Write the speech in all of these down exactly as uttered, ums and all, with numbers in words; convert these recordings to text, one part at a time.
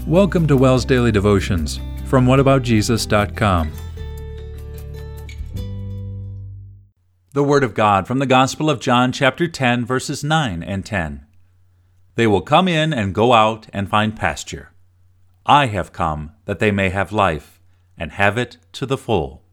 Welcome to WELS Daily Devotions from what about jesus dot com. The Word of God from the Gospel of John chapter ten, verses nine and ten. They will come in and go out and find pasture. I have come that they may have life, and have it to the full.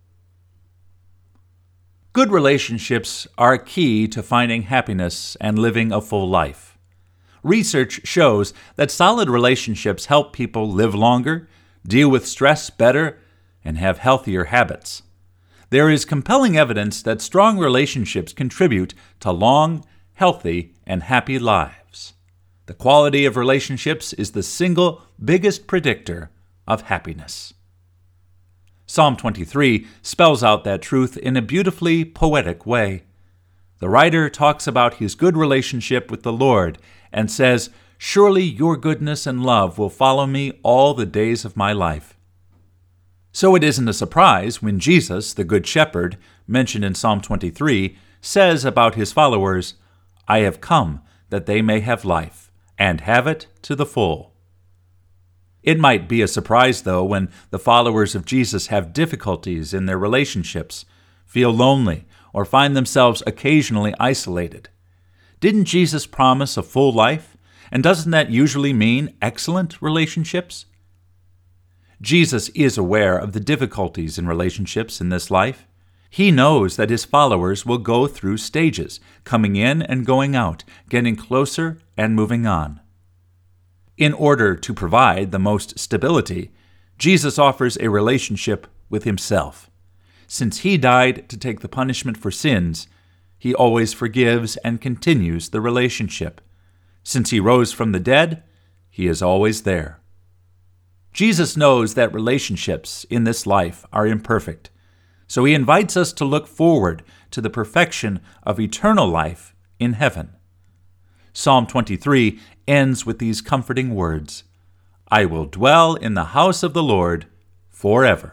Good relationships are a key to finding happiness and living a full life. Research shows that solid relationships help people live longer, deal with stress better, and have healthier habits. There is compelling evidence that strong relationships contribute to long, healthy, and happy lives. The quality of relationships is the single biggest predictor of happiness. Psalm twenty-three spells out that truth in a beautifully poetic way. The writer talks about his good relationship with the Lord and says, "Surely your goodness and love will follow me all the days of my life." So it isn't a surprise when Jesus, the Good Shepherd, mentioned in Psalm twenty-three, says about his followers, "I have come that they may have life, and have it to the full." It might be a surprise, though, when the followers of Jesus have difficulties in their relationships, feel lonely, or find themselves occasionally isolated. Didn't Jesus promise a full life? And doesn't that usually mean excellent relationships? Jesus is aware of the difficulties in relationships in this life. He knows that his followers will go through stages, coming in and going out, getting closer and moving on. In order to provide the most stability, Jesus offers a relationship with himself. Since he died to take the punishment for sins, he always forgives and continues the relationship. Since he rose from the dead, he is always there. Jesus knows that relationships in this life are imperfect, so he invites us to look forward to the perfection of eternal life in heaven. Psalm twenty-three ends with these comforting words, "I will dwell in the house of the Lord forever."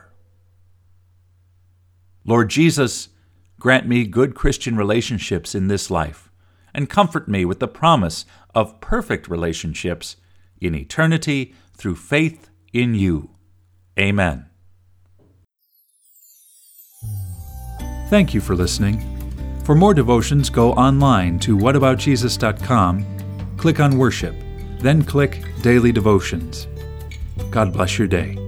Lord Jesus, grant me good Christian relationships in this life, and comfort me with the promise of perfect relationships in eternity through faith in you. Amen. Thank you for listening. For more devotions, go online to what about jesus dot com, click on Worship, then click Daily Devotions. God bless your day.